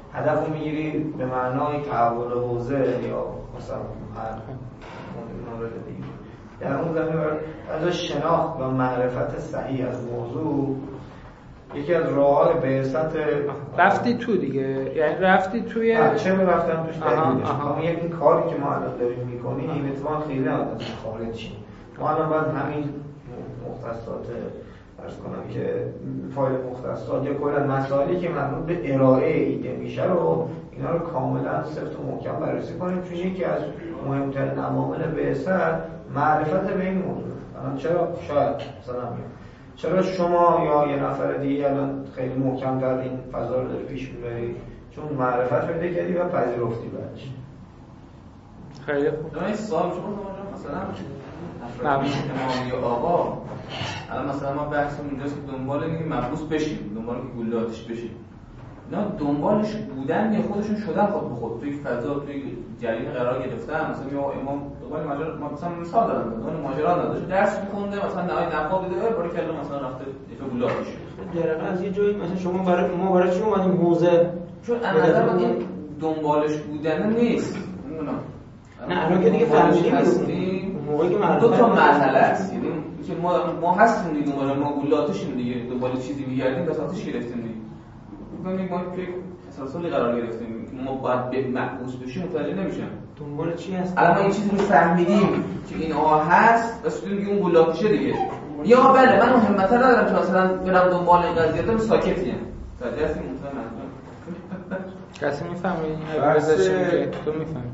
هدف رو میگیری به معنای تحول حوزه یا مثلا هر مورد دیگه. در اون زمینه از شناخت و معرفت صحیح از موضوع یکی از راه‌های بعثت رفتی تو دیگه، یعنی رفتی توی چه رفتم توش دلیلش اما یک این کاری که ما الان داریم میکنیم این اتفاق خیلی نباید از خارج شیم. ما الان باید همین مختصات عرض کنم که فایل مختصات یا کلا مسائلی که مربوط به ارائه ایده میشه رو اینا رو کاملا سفت و محکم بررسی کنیم، چون یکی از مهمترین عوامل بعثت معرفت به این موضوع. الان چرا شاید مثلا چرا شما یا یه نفر دیگه الان خیلی محکم تر این فضا رو داری پیش میبری؟ چون معرفت پیدا کردی و پذیرفتی بعدش. خیلی خوب. این سوال شما مثلا افراد امامی آقا الان مثلا ما بحث اونجاست که دنبال این محبوس بشیم، دنبال که گوله آتش بشیم. اینا دنبالش بودن یا خودشون شدن خود به خود توی فضا توی جریان قرار گرفتن. مثلا یا امام دنبال ماجرا ما مثلا مثال دادم دنبال ماجرا نداشت، درس می‌خونده مثلا نهای نقاب دیده برای کلا مثلا رفته یه گوله آتش شد. دقیقاً از یه جایی مثلا شما برای ما برای چی اومدیم حوزه؟ چون از نظر من این دنبالش بودن نیست. نه الان که دیگه فهمیدیم موقعی که دو تا مرحله است. یعنی که ما ما هستیم دیگه دنبال ما گولاتشیم دیگه دنبال چیزی می‌گردیم بس آتش گرفتیم دیگه. میگم ما که تسلسلی قرار گرفتیم ما باید به محبوس بشیم متوجه نمیشم دنبال چی هست. الان ما این چیزی رو فهمیدیم که این آ هست بس میگیم اون گولاتشه دیگه. یا بله من اون همت ندارم که مثلا برم دنبال این قضیه دارم ساکتیم. تجربه متفاهم. کسی میفهمه این ارزشی که تو میفهمی؟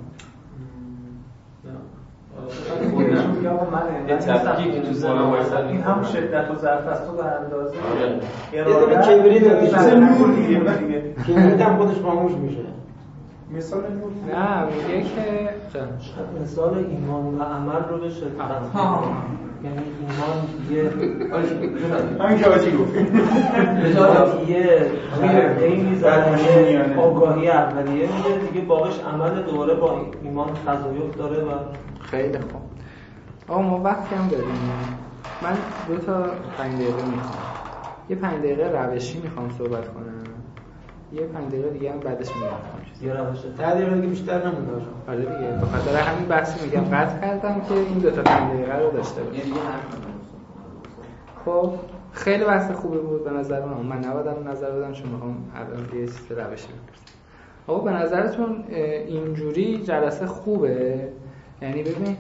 یه تفکیک تو زمان وایساد این هم شدت و ظرف است تو به اندازه یه دونه کبریت میشه نور دیگه کبریت هم خودش خاموش میشه. مثال نور نه میگه که مثال ایمان و عمل رو به شدت یعنی ایمان یه همین که آجی گفت یه این میزنه آگاهی اولیه میده دیگه باقیش عمل دوباره با ایمان تضایف داره و خیلی خوب. آقا ما وقت کم داریم، من دو تا پنج دقیقه میخوام، یه پنج دقیقه روشی میخوام صحبت کنم، یه پنج دقیقه دیگه هم بعدش میگم یه روش ده دقیقه دیگه بیشتر نمونده. آره دیگه به خاطر همین بحث میگم قطع کردم که این دو تا پنج دقیقه رو داشته باشیم. یعنی خب خیلی بحث خوبی بود به نظر من. من نبودم نظر بدم چون میخوام الان یه چیز روشی بپرسم. آقا به نظرتون اینجوری جلسه خوبه؟ یعنی ببین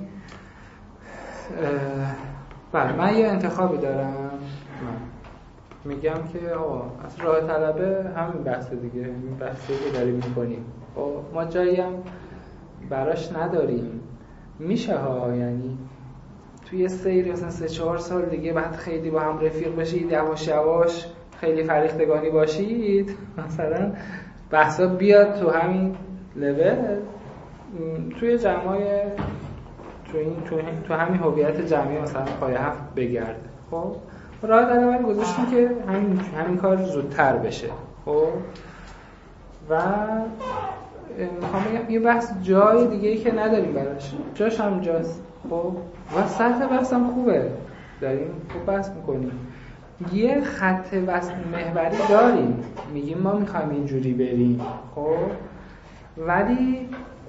بله من یه انتخابی دارم، من میگم که آقا از راه طلبه همین بحث دیگه، این بحثی که داریم میکنیم ما جایی هم براش نداریم. میشه ها، یعنی توی سیر مثلا سه چهار سال دیگه بعد خیلی با هم رفیق بشید، یواش یواش خیلی فریختگانی باشید، مثلا بحثا بیاد تو همین لول توی جمعای تو این تو, تو همین هویت جمعی مثلا پای هفت بگرده. خب راه طلبه گذاشتیم که همین همین کار زودتر بشه. خب و میخوام بگم یه بحث جای دیگه ای که نداریم براش، جاش هم جاست. خب و سطح بحث هم خوبه، داریم خوب بحث میکنیم. یه خط وصل محوری داریم، میگیم ما میخوایم اینجوری بریم. خب ولی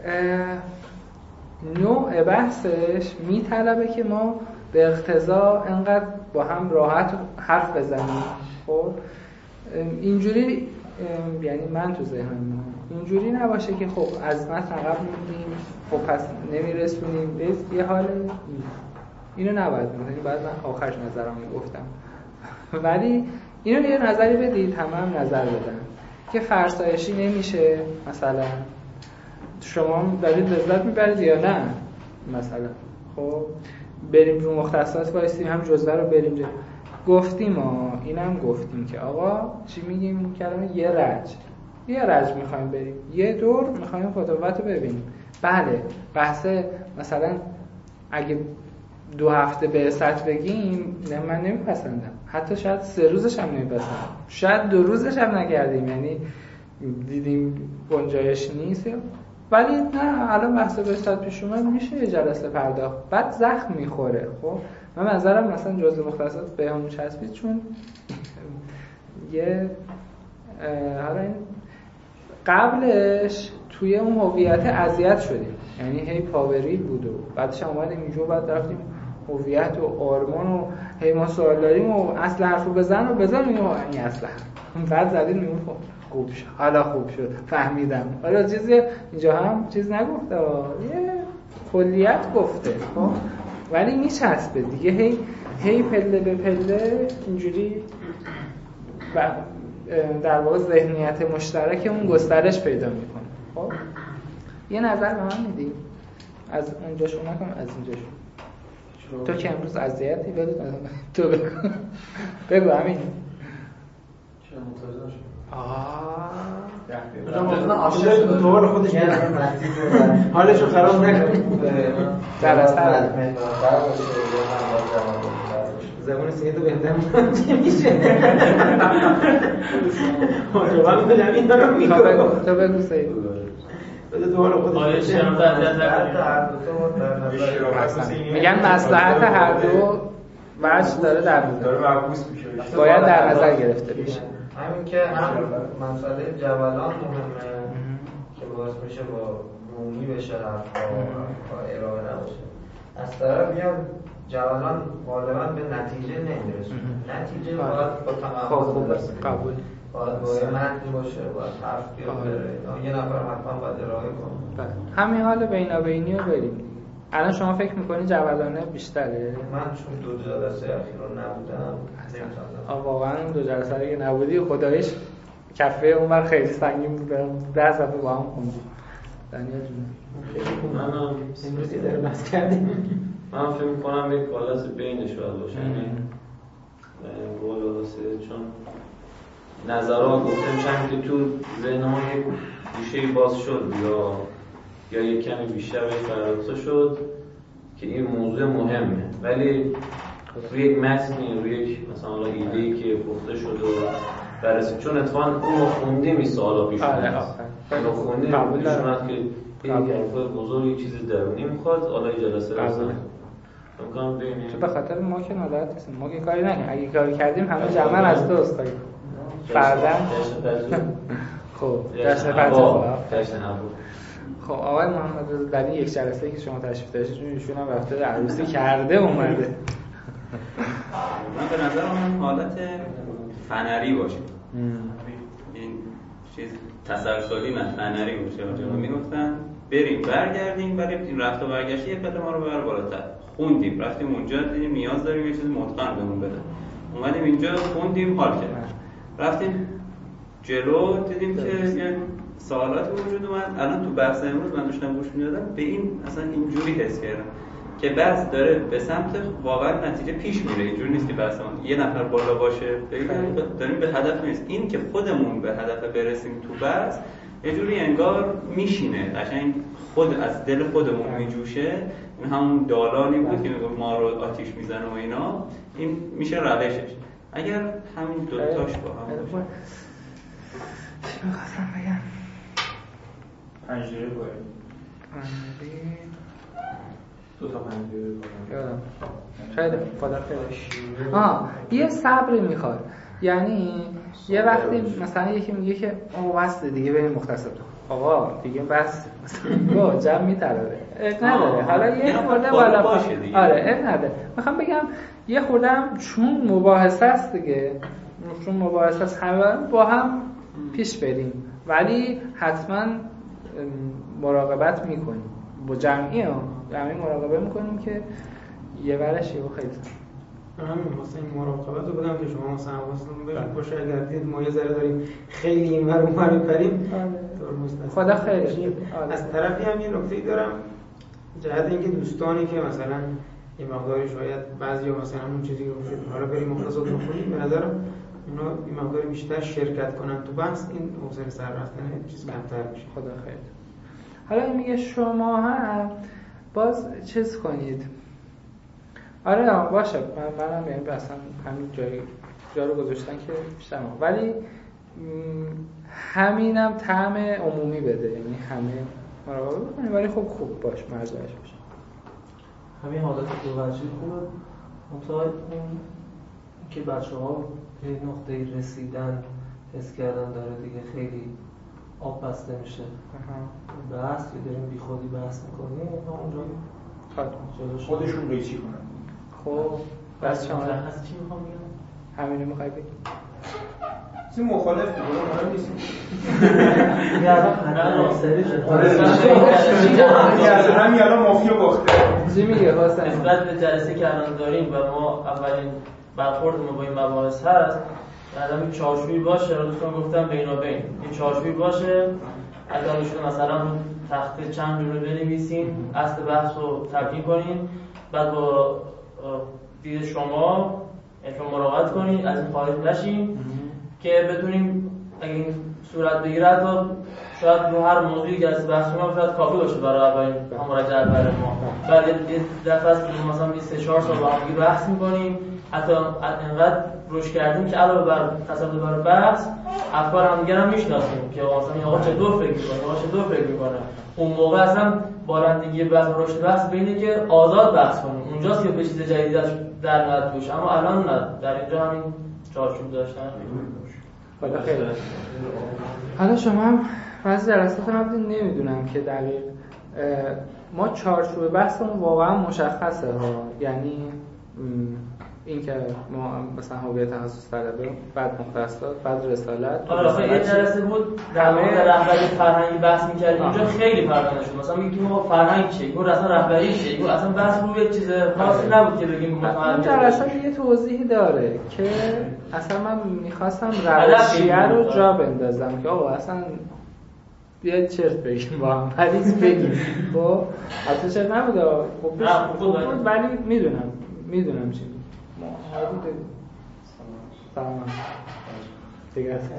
نوع بحثش میطلبه که ما به اقتضا انقدر با هم راحت حرف بزنیم. خب اینجوری یعنی من تو ذهنم اینجوری نباشه که خب از متن عقب می‌مونیم، خب پس نمیرسونیم به یه حال. اینو نباید بگم، بعد من آخرش نظرم میگفتم. ولی اینو یه نظری بدید، همه هم نظر بدن که فرسایشی نمیشه. مثلا شما دارید لذت میبرید یا نه؟ مثلا خب بریم رو مختصات وایسیم هم جزوه رو بریم جا. گفتیم ها اینم گفتیم که آقا چی میگیم کلمه یه رج یه رج میخوایم بریم، یه دور میخوایم فتووت رو ببینیم. بله بحث مثلا اگه دو هفته به بعثت بگیم نه من نمیپسندم، حتی شاید سه روزش هم نمیپسندم، شاید دو روزش هم نکردیم یعنی دیدیم گنجایش نیست. ولی نه الان بحث بعثت پیش اومد میشه یه جلسه پرداخت، بعد زخم میخوره. خب من نظرم مثلا جزء مختصات به همون چسبید چون یه حالا این قبلش توی اون هویت اذیت شدیم، یعنی هی پاوری بود و بعدش اومدیم اینجا بعد رفتیم هویت و آرمان و هی ما سوال داریم و اصل حرفو بزن و بزن میگم این اصل حرف بعد زدیم میگم خوب شد حالا خوب شد فهمیدم. حالا چیزی اینجا هم چیز نگفته یه کلیت گفته خب ولی میچسبه دیگه هی هی پله به پله اینجوری در واقع ذهنیت مشترکمون گسترش پیدا میکنه. خب یه نظر به من میدی از اونجا شروع نکنم از اینجا شروع. تو که امروز اذیتی بگو تو بگو بگو همین چرا متوجه شد آه عاشق دوباره خودش حالشو خراب نکنه در اثر زبان سیدو بهتر میشه واقعا من همین رو میگم تو بگو سید بده دوباره خودش آیا شما در نظر میگن مصلحت هر دو وجه داره در داره معکوس میشه باید در نظر گرفته بشه. همین که هم مسئله جولان مهمه که باعث میشه با رومی بشه حرفا ارائه نباشه. از طرف میاد جولان غالبا به نتیجه نمیرسه. نتیجه باید با تمرکز برسه. قبول. باید با متن باشه، باید حرف بیاد بره. یه نفر حتما باید ارائه کنه. همین حال بینابینی رو بریم. الان شما فکر میکنی جولانه بیشتره؟ من چون دو جلسه اخیر رو نبودم نمیتونم. واقعا دو جلسه اگه نبودی خدایش کفه اونور خیلی سنگین بود. ده صفحه با هم خوندیم. دنیا جون. من امروزی داره بحث کردیم. من فکر میکنم یک بالانس بینش باید باشه. یعنی بالانس چون نظرات گفتم چند که تو ذهن ما یک گوشه‌ای باز شد یا یا یک کمی بیشتر بهش پرداخته شد که این موضوع مهمه، ولی روی یک متنی روی یک مثلا ایده‌ای که گفته شد و بررسی چون اتفاقا اون خوندیم این سوالا پیش اومد. اون خوندیم پیش اومد که این حرف بزرگ چیز درونی میخواد حالا جلسه رسن. امکان ببینیم تو به خاطر ما که ناراحت نیستیم. ما که کاری نکنیم. اگه کاری کردیم همه جمع از تو اسخای. فردا خب جشن فتح جشن عبور. خب آقای محمد رضا در این یک جلسه که شما تشریف داشتید ایشون هم رفته عروسی کرده اومده. من به نظر من حالت فنری باشه. این چیز تسلسلی نه فنری باشه. اونجا میگفتن بریم برگردیم برای این رفت و برگشت یه پله ما رو ببر بالاتر. خوندیم رفتیم اونجا دیدیم نیاز داریم یه چیز متقن بهمون بده. اومدیم اینجا خوندیم حال کردیم. رفتیم جلو دیدیم که یه سوالات وجود اومد. الان تو بحث امروز من داشتم گوش میدادم به این اصلا اینجوری حس کردم که بحث داره به سمت واقعا نتیجه پیش میره. اینجوری نیست که بحث یه نفر بالا باشه داریم به هدف نیست. این که خودمون به هدف برسیم تو بحث یه جوری انگار میشینه قشنگ خود از دل خودمون میجوشه. این همون دالانی بود که میگفت ما رو آتیش میزنه و اینا. این میشه روشش. اگر همین دو تاش با هم باشه چی می‌خواستم بگم؟ پنجره باید پنجره دو تا پنجره یادم خیلی فادر خیلی آه یه صبری میخواد. یعنی یه وقتی مثلا یکی میگه که آقا بس دیگه بریم مختصر آقا دیگه بس با جمع میتره نداره. حالا یه خورده بالا باشه دیگه. آره اب نداره. میخوام بگم یه خورده هم چون مباحثه است دیگه چون مباحثه است همه با هم پیش بریم ولی حتما مراقبت میکنیم با جمعی ها جمعی مراقبه میکنیم که یه ورش یه خیلی همین واسه این مراقبت رو بدم که شما مثلا حواستون باشه اگر دید ما یه ذره داریم خیلی اینور اونور میپریم خدا خیرش. از طرفی هم یه نکته‌ای دارم جهت اینکه دوستانی که مثلا یه مقداری شاید بعضیا مثلا اون چیزی رو شد حالا بریم مختصر بخونیم به نظرم اونا یه مقداری بیشتر شرکت کنن تو بحث این حوصله سر رفتن چیز کمتر میشه. خدا خیر. حالا این میگه شما هم باز چیز کنید. آره باشه من منم یعنی اصلا همین جایی جا رو گذاشتن که بیشتر ولی همینم طعم عمومی بده یعنی همه مراقبه بکنید ولی خب خوب باش مرزش باشه. همین حالت دو وجهی خوبه. منتها اون که بچه‌ها به نقطه رسیدن حس کردن داره دیگه خیلی آب بسته میشه. بحث که داریم بی خودی بحث میکنیم اونجا جلوش خودشون قیچی کنن. خب بس شما از چی میخوام بگم؟ همینو میخوای بگی؟ این مخالف بود مهم نیست. همین الان مافیا باخته. چی میگه حسین؟ نسبت به جلسه که الان داریم و ما اولین برخورد ما با این مباحث هست بعدم این چارچوبی باشه، دوستان گفتم بینابین این چارچوبی باشه، اگر میشه مثلا تخت چند رو بنویسیم، اصل بحث رو تبیین کنیم، بعد با دید شما شما مراقبت کنید، از این خارج نشیم که بتونیم اگه این صورت بگیره حتی شاید رو هر موضوعی که از بحث ما شاید کافی باشه برای اولین مراجعه اول ما. بعد یه دفعه است مثلا بیست و چهار سال با هم بحث می‌کنیم، حتی انقدر روش کردیم که علاوه بر تصادف بر بحث افکار همدیگه هم میشناسیم که مثلا آقا چطور فکر می‌کنه، آقا چطور فکر می‌کنه. اون موقع اصلا بالندگی بحث و رشد بحث بینه که آزاد بحث کنیم، اونجاست که به چیز جدیدی در میاد توش، اما الان نه، در اینجا همین چارچوب داشتن. خدا خیر. حالا شما هم از جلسات قبلی نمیدونم که دقیق ما چارچوب بحثمون واقعا مشخصه ها، یعنی این که ما مثلا هویت تخصص طلبه، بعد مختصات، بعد رسالت. آره خب یه جلسه بود در مورد رهبری فرهنگی بحث می‌کردیم، اونجا خیلی فرق شد. مثلا میگیم ما فرهنگ چیه، گفت اصلا رهبری چیه، گفت اصلا بحث روی چیز خاصی نبود که بگیم مثلا اون جلسه یه توضیحی داره که اصلا من می‌خواستم روشیه رو جا بندازم که آقا اصلا بیاید چرت بگیم با هم، ولی بگیم خب اصلا چرت نبود، خب بود ولی میدونم میدونم چی ما حدود سلام دیگه اصلا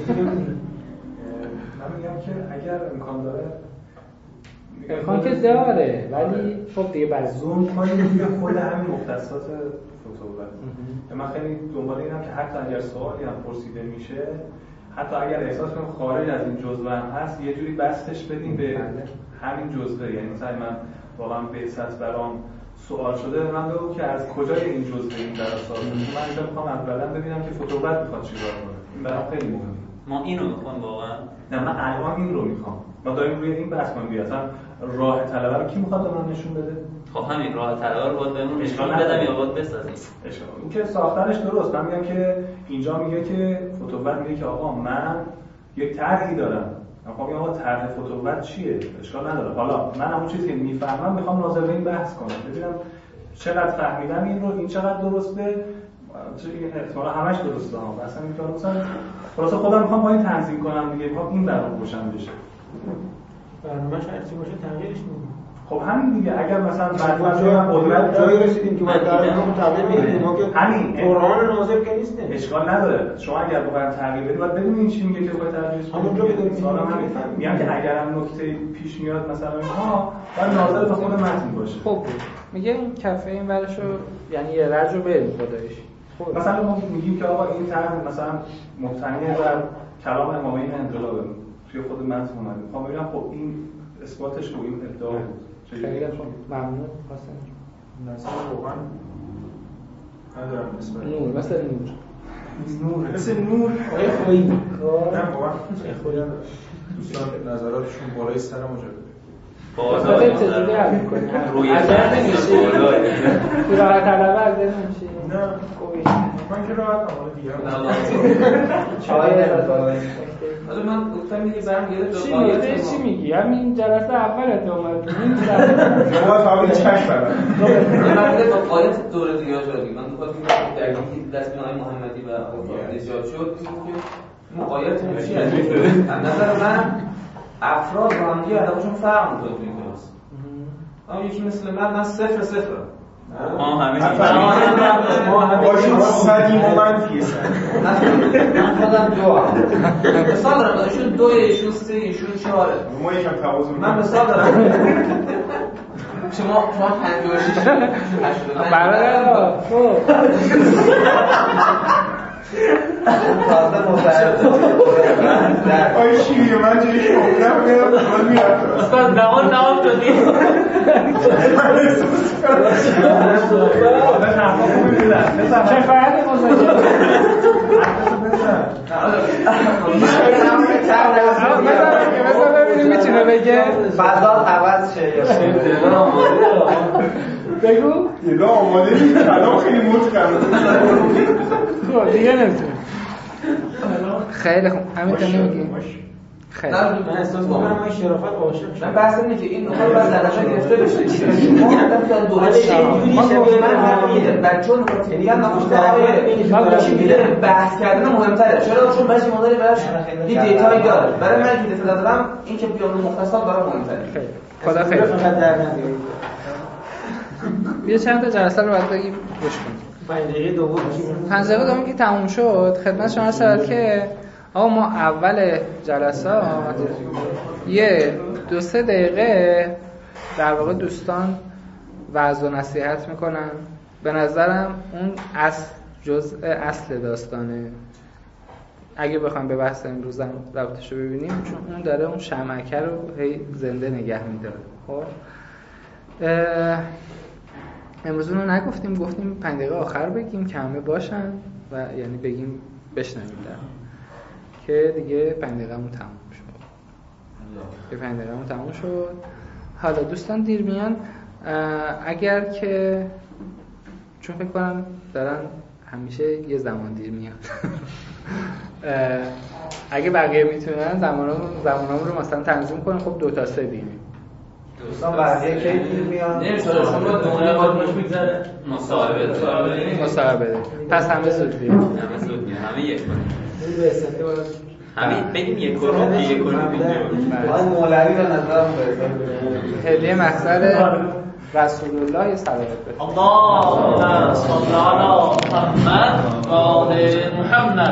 من میگم که اگر امکان داره امکان که داره ولی خب دیگه بعد زوم کنیم روی خود همین مختصات فوتوگراف. من خیلی دنبال اینم که حتی اگر سوالی هم پرسیده میشه، حتی اگر احساس کنم خارج از این جزوه هم هست، یه جوری بستش بدیم به همین جزوه. یعنی مثلا من واقعا به اساس برام سوال شده، من بگم که از کجای این جزوه این در اساس من اینجا میخوام اولا ببینم که فوتوگراف میخواد چیکار کنه. این برام خیلی مهمه. ما اینو میخوام واقعا. نه من الان این رو میخوام. ما داریم روی این بحث کنیم. اصلا راه طلبه رو کی میخواد به من نشون بده؟ خب همین راه طلبه رو باید بهمون نشون بدم یا باید بسازیم. اشکال. این که ساختنش درست. من میگم که اینجا میگه که فوتوگراف میگه که آقا من یک طرحی دارم. من خب آقا طرح فوتوگراف چیه؟ اشکال نداره. حالا من همون چیزی که میفهمم میخوام راجع به این بحث کنم. ببینم چقدر فهمیدم این رو، این چقدر درسته. این احتمالاً همش درسته ها. اصلا این کارو مثلا خلاص خودم میخوام با این تنظیم کنم دیگه. میخوام این برام روشن بشه. برنامه‌اش هر چی باشه تغییرش میدیم. خب همین دیگه. اگر مثلا بعد از اون قدرت جایی رسیدیم که باید برنامه تغییر بدیم، ما که همین قرآن ناظر که نیستیم. اشکال نداره. شما اگر بخواید تغییر بدید باید بدونید چی میگه که باید تغییرش بدید. همونجا بدونید. سوال همین. میگم که اگر هم نکته پیش میاد مثلا ها باید ناظر به خود متن باشه. خب میگه این کفه این ورشو یعنی یه رج رو بریم خداییش. خب مثلا ما میگیم که آقا این طرح مثلا مبتنی بر کلام امامین انقلاب توی خود متن اومده. میخوام ببینم خب این اثباتش رو این ادعا بود. خیلی خوب ممنون حسین. مثلا واقعا ندارم اسم نور مثل نور نور مثل نور آقای خویی نه واقعا خویی دوستان نظراتشون بالای سر مجرد بازار چجوری حل می‌کنی؟ روی اگر نمیشه تو راه طلبه اگر نمیشه نه خوبی من که راحت ام دیگه چای داره حالا من گفتم دیگه برمیگرده به چی آیات میگی چی میگی همین جلسه اولت اومد این شما فهمید چش برام من دیگه با آیات دوره دیگه شدیم. من می‌خوام بگم در این دست آقای محمدی و آقای ایجاد شد که ما آیات میشه از نظر من افراد با هم دیگه ادبشون فرق می‌کنه تو این کلاس. اما یکی مثل من من صفر صفر ما همه ما همه باشیم صدی و منفی من خودم دو هم مثال دارم ایشون دوه ایشون سه ایشون چهاره ما یکم تواضع من مثال دارم شما شما پنجاه و شش برادر خب تازه متعرض آی شیری من جوری گفتم میرم من میرم استاد نهان نهان شدی شفاعت مزاجه میتونه بگه بازار عوض شه یا دل آماده بگو دل آماده این کلام خیلی متقنه. خب دیگه نمیتونه. خیلی خوب همین تو نمیگی. خیلی من احساس می‌کنم من شرافت عاشق شدم. من بحث اینه که این نکات باید در نظر گرفته بشه. ما هم در دوره اینجوری ما شبیه من گفتم همینه. بچه‌ها میگن نگفتم چی میگه بحث کردن مهم‌تره. چرا؟ چون بعضی مدل براش یه دیتایی داره. برای من که دیتا دارم این که بیان مختصر برای مهم‌تره. خدا خیر. فقط در نمیاد. بیا چند تا جلسه رو بعد بگیم گوش کنیم. پنج دقیقه دوم پنج دقیقه دوم که تموم شد خدمت شما شد که آقا ما اول جلسات یه دو سه دقیقه در واقع دوستان وعظ و نصیحت میکنن. به نظرم اون اصل جزء اصل داستانه. اگه بخوام به بحث امروزم ربطش رو ببینیم چون اون داره اون شمعکه رو هی زنده نگه میداره. خب امروز اون رو نگفتیم، گفتیم پنج دقیقه آخر بگیم که همه باشن و یعنی بگیم بشنویم در که دیگه پنج دقیقه‌مون تموم شد. که پنج دقیقه‌مون تموم شد. حالا دوستان دیر میان اگر که چون فکر کنم دارن همیشه یه زمان دیر میان اگه بقیه میتونن زمانمون زمانمون رو مثلا تنظیم کنن خب دو تا سه دیریم. دوستان بقیه کی دیر میان؟ نمیشه شما دونه باید روش میگذره مصاحبه داره. مصاحبه بده. پس همه زود بیان. همه زود میان. همه یک کنیم. این به استفاده باید همین بگیم یک کنیم یک کنیم آقای مولوی به نظرم برسه. هدیه محضر رسول الله صلی الله علیه و اللهم صل علی محمد و آل محمد.